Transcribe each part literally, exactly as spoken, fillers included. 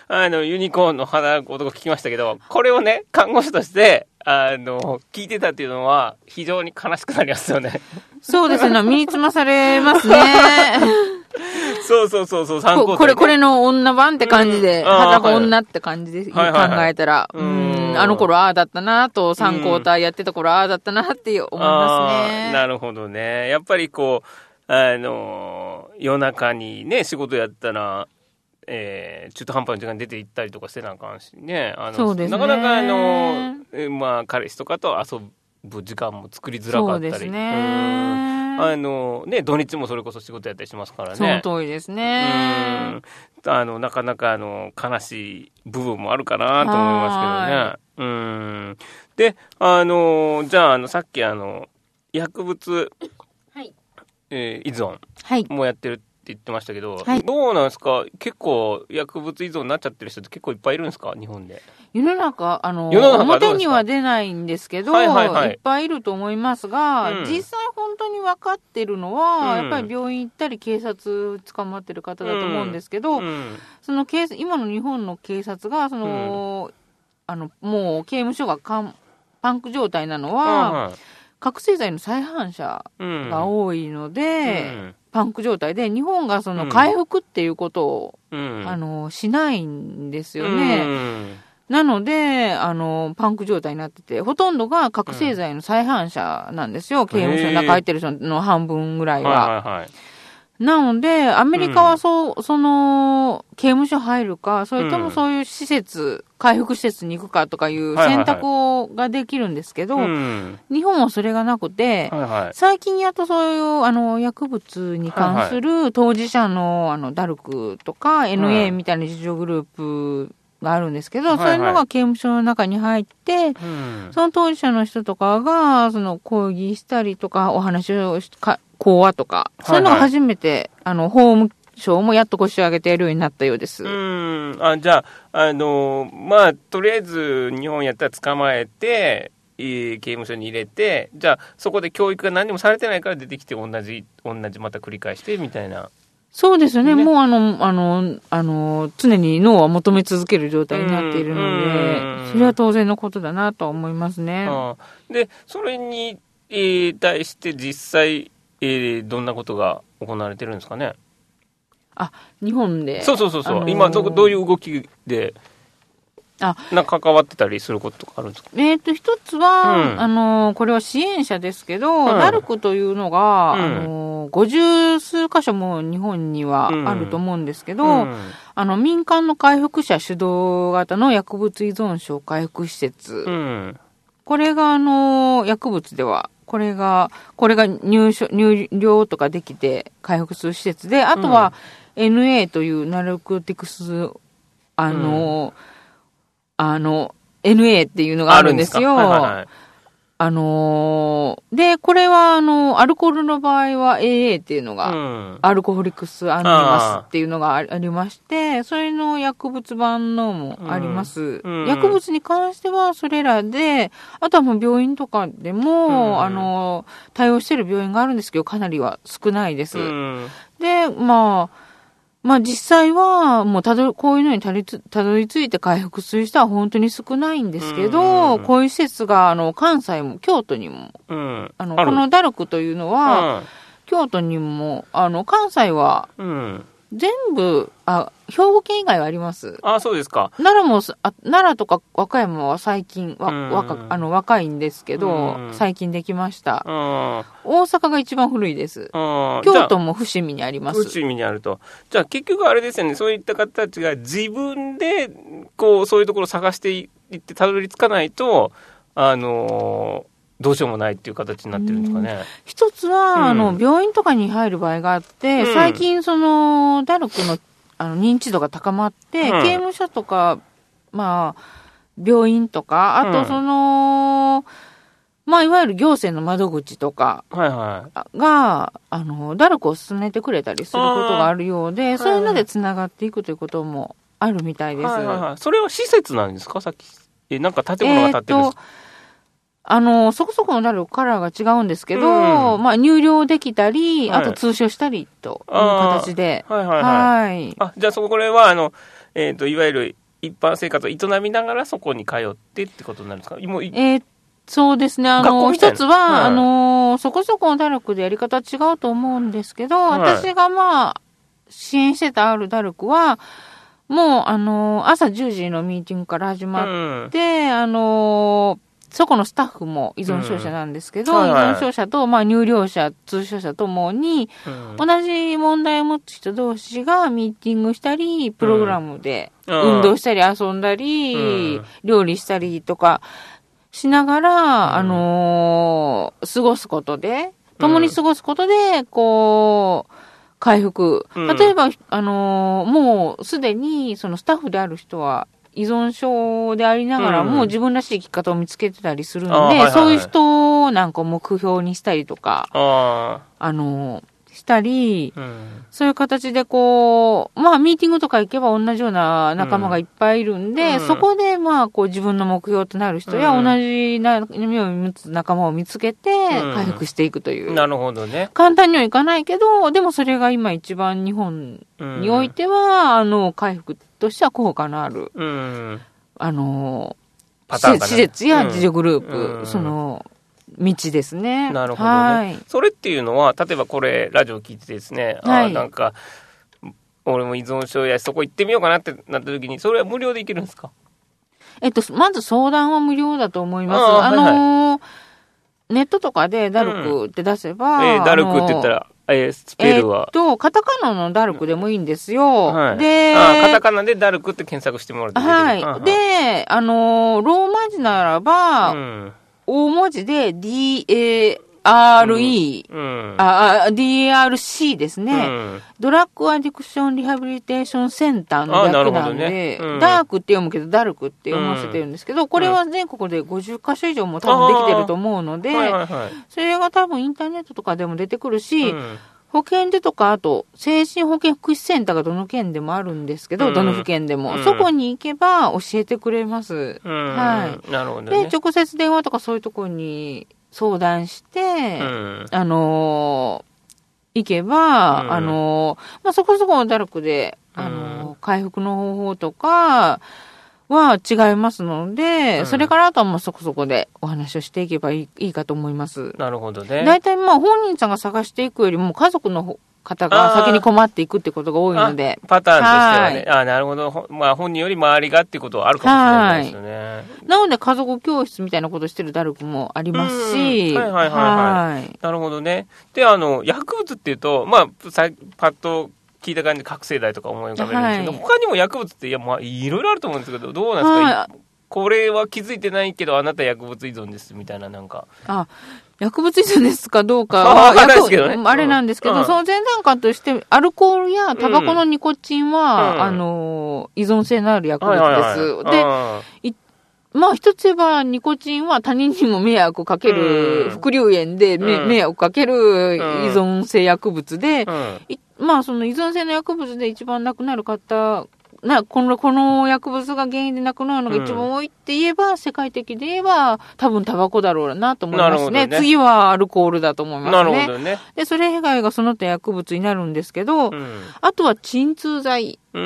あの、ユニコーンの花言葉聞きましたけど、これをね、看護師として、あの、聞いてたっていうのは、非常に悲しくなりますよね。 そうですね。身につまされますね。 そうそうそうそう、参考、ね、 これ、これの女版って感じで、 うん、 裸女って感じで考はいはいはい、 えたら、うん、あの頃ああだったなと、参考体やってた頃ああだったなって思いますね。 なるほどね。やっぱりこう、あの、夜中にね、仕事やったら、えー、中途半端な時間に出て行ったりとかしてなあかんしね。あのそうですね。 なかなかあの、まあ、彼氏とかと遊ぶ時間も作りづらかったり。 そうですね。 あのね、土日もそれこそ仕事やったりしますからね。 その通りですね。 うん、あのなかなかあの悲しい部分もあるかなと思いますけどね。うん、で、あのじゃあ、あのさっきあの薬物、 はいえー、依存もやってるって言ってましたけど、はい、どうなんですか？結構薬物依存になっちゃってる人って結構いっぱいいるんですか？日本で。 世の中、あの、表には出ないんですけど、はいはいはい、いっぱいいると思いますが、うん、実際本当に分かってるのは、うん、やっぱり病院行ったり警察捕まってる方だと思うんですけど、うんうん、その警今の日本の警察が、その、うん、あの、もう刑務所がパンク状態なのは、うんはい、覚醒剤の再犯者が多いので、うん、パンク状態で、日本がその回復っていうことを、うん、あの、しないんですよね。うんなので、あの、パンク状態になってて、ほとんどが覚醒剤の再犯者なんですよ。うん、刑務所の中入ってる人の半分ぐらいは。はいはいはい、なので、アメリカはそう、うん、その、刑務所入るか、それともそういう施設、うん、回復施設に行くかとかいう選択をができるんですけど、はいはいはい、日本はそれがなくて、はいはい、最近やっとそういう、あの、薬物に関する当事者の、あの、ダルクとか エヌエー みたいな自助グループ、があるんですけど、はいはい、そういうのが刑務所の中に入って、うん、その当事者の人とかが、その講義したりとか、お話をしか、講話とか、はいはい、そういうのが初めて、あの、法務省もやっと腰を上げてやるようになったようです。 うん。あ、じゃあ、あの、まあ、とりあえず日本やったら捕まえて、刑務所に入れて、じゃあ、そこで教育が何もされてないから出てきて同じ、同じまた繰り返して、みたいな。 そうですよね。ねもうあの、あの、あの、常に脳は求め続ける状態になっているので、それは当然のことだなと思いますね。 あで、それに、えー、対して実際、えー、どんなことが行われてるんですかね？ あ、日本で。 そうそうそうそう、あのー、今ど、どういう動きで、あなんか関わってたりすることとかあるんですか？ えっ、ー、と、一つは、うん、あのー、これは支援者ですけど、うん、ダルクというのが、うん、あのー、ごじゅう数箇所も日本にはあると思うんですけど、うん、あの、民間の回復者主導型の薬物依存症回復施設。うん、これが、あの、薬物では、これが、これが入所、入寮とかできて回復する施設で、あとは エヌエー というナルコティクス、あの、うんあの、エヌエー っていうのがあるんですよ。あ、はいはいはい、あのー、で、これは、あの、アルコールの場合は エーエー っていうのが、うん、アルコホリクスアニマスっていうのがありまして、それの薬物版のもあります。うん、薬物に関してはそれらで、あとはもう病院とかでも、うん、あの、対応している病院があるんですけど、かなりは少ないです。うん、で、まあ、まあ実際はもうたどこういうのにたどりつたどり着いて回復する人は本当に少ないんですけど、うん、こういう施設があの関西も京都にも、うん、あのこのダルクというのは、うん、京都にもあの関西は全部あ兵庫県以外はあります。 あ、そうですか。 奈良もあ奈良とか和歌山は最近わ、うん、若あの若いんですけど、うん、最近できました。うん、大阪が一番古いです。京都も伏見にあります。 伏見にあると。じゃあ結局あれですよね。そういった方たちが自分でこうそういうところを探していってたどり着かないとあのー。どうしようもないっていう形になってるんですかね。 一つは、うん、あの病院とかに入る場合があって、うん、最近そのダルクのあの認知度が高まって、うん、刑務所とかまあ病院とかあとその、うん、まあいわゆる行政の窓口とかが、はいはい、あのダルクを進めてくれたりすることがあるようで、そういうのでつながっていくということもあるみたいです。はいはいはい、 それは施設なんですか？さっきえなんか建物が建ってるんですか？ えーあの、そこそこのダルクカラーが違うんですけど、うん、まあ入寮できたり、はい、あと通所したりという形で。 はいはいはい。はい、あ、じゃあそここれは、あの、 えーと、いわゆる一般生活を営みながらそこに通ってってことになるんですか？もうえーそうですね。あの、一つは、はい、あの、そこそこのダルクでやり方は違うと思うんですけど、はい、私がまあ、支援してたあるダルクは、もう、あの、朝じゅうじのミーティングから始まって、うん、あの、そこのスタッフも依存症者なんですけど、うんはいはい、依存症者と、まあ、入寮者、通所者ともに、うん、同じ問題を持つ人同士がミーティングしたり、プログラムで運動したり遊んだり、うん、料理したりとかしながら、うん、あのー、過ごすことで、共に過ごすことで、こう、回復。例えば、うん、あのー、もうすでに、そのスタッフである人は、依存症でありながらも、うん、自分らしい生き方を見つけてたりするので、はいはいはい、そういう人なんかを目標にしたりとか、あ, あのー、したり、うん、そういう形でこう、まあ、ミーティングとか行けば同じような仲間がいっぱいいるんで、うん、そこでまあ、こう自分の目標となる人や、同じ夢を持つ仲間を見つけて、回復していくという。 うん、なるほどね。 簡単にはいかないけど、でもそれが今一番日本においては、うん、あの、回復としては効果のある、うん、あの、 パターンかな、 施設や自助グループ、うん、その、道ですね。 なるほどね、はい。それっていうのは、例えばこれ、ラジオ聞いててですね、はい、あなんか、俺も依存症やそこ行ってみようかなってなった時に、それは無料で行けるんですか？ えっと、まず相談は無料だと思います。あ, あのーはいはい、ネットとかでダルクって出せば、うんえー、ダルクって言ったら、えー、スペルは、 えっと、カタカナのダルクでもいいんですよ。 はい、 で、 あ、カタカナでダルクって検索してもらってもいいはい。ははで、あのー、ローマ字ならば、うん大文字で ディーエーアールイー、うんうん、あ、ディーエーアールシー ですね、うん。ドラッグアディクションリハビリテーションセンターの略なんで、ねうん、ダークって読むけどダルクって読ませてるんですけど、これは全国でごじゅっかしょ以上も多分できてると思うので、はいはいはい、それが多分インターネットとかでも出てくるし、うん保健所とか、あと、精神保健福祉センターがどの県でもあるんですけど、うん、どの府県でも、うん。そこに行けば教えてくれます。うん、はい。 なるほどね。 で、直接電話とかそういうところに相談して、うん、あのー、行けば、うん、あのー、まあ、そこそこのダルクで、あのー、回復の方法とか、は違いますので、うん、それからあとはもうそこそこでお話をしていけばいい、いいかと思います。 なるほどね。 大体まあ本人さんが探していくよりも家族の方が先に困っていくってことが多いので。 パターンとしてはね。ああ、なるほど。まあ本人より周りがっていうことはあるかもしれないですよね。 なので家族教室みたいなことしてるダルクもありますし。 はいはいはいはい。はい、なるほどね。で、あの、薬物っていうと、まあ、さパッと、聞いた感じで覚醒剤とか思い浮かべるんですけど、はい、他にも薬物っていや、まあ、いろいろあると思うんですけどどうなんですか、はい、これは気づいてないけどあなた薬物依存ですみたいななんかあ薬物依存ですかどうかは分かんないですけどねあれなんですけど、うん、その前段階としてアルコールやタバコのニコチンは、うん、あの依存性のある薬物です、はいはいはい、でまあ一つ言えばニコチンは他人にも迷惑をかける、うん、副流煙で、うん、迷惑をかける依存性薬物で、うんまあ、その依存性の薬物で一番亡くなる方、な、この、この薬物が原因で亡くなるのが一番多いって言えば、うん、世界的で言えば、多分タバコだろうなと思いますね。ね次はアルコールだと思いますね。 なるほどね。 で、それ以外がその他薬物になるんですけど、うん、あとは鎮痛剤。うん、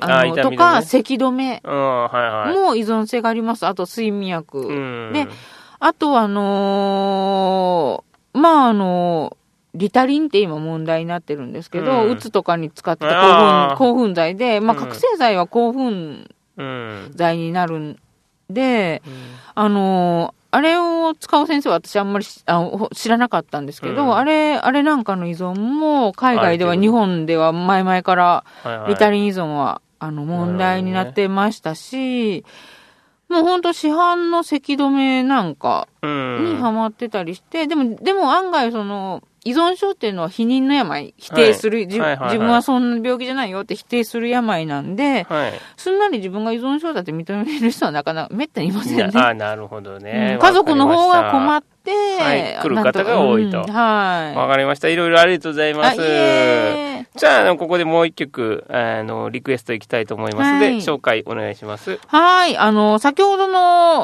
あの、あとか、咳止めも依存性があります。あと、睡眠薬。うん、で、あと、あのー、まあ、あのー、リタリンって今問題になってるんですけど、うん、うつとかに使ってた興奮、興奮剤で、まあ、覚醒剤は興奮剤になるんで、うん、あの、あれを使う先生は私あんまりあ知らなかったんですけど、うん、あれ、あれなんかの依存も海外では日本では前々からリタリン依存はあの問題になってましたし、もうほんと市販の咳止めなんかにハマってたりして、でも、でも案外その、依存症っていうのは否認の病、否定する、はいはいはいはい、自分はそんな病気じゃないよって否定する病なんで、はい、すんなり自分が依存症だって認める人はなかなかめったにいませんね。 あ、なるほどね、 うん。家族の方が困って、 はい、来る方が多いと。うん、はい。わかりました。いろいろありがとうございます。じゃあ、ここでもう一曲、あの、リクエストいきたいと思いますので、はい、紹介お願いします。 はい。あの、先ほどの、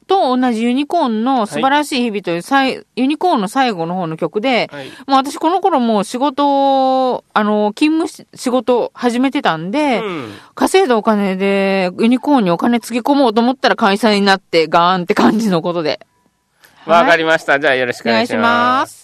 と同じユニコーンの素晴らしい日々というさい、はい、ユニコーンの最後の方の曲で、はい、もう私この頃もう仕事、あの、勤務仕事始めてたんで、うん、稼いだお金でユニコーンにお金つぎ込もうと思ったら解散になってガーンって感じのことで。 わかりました。じゃあよろしくお願いします。お願いします。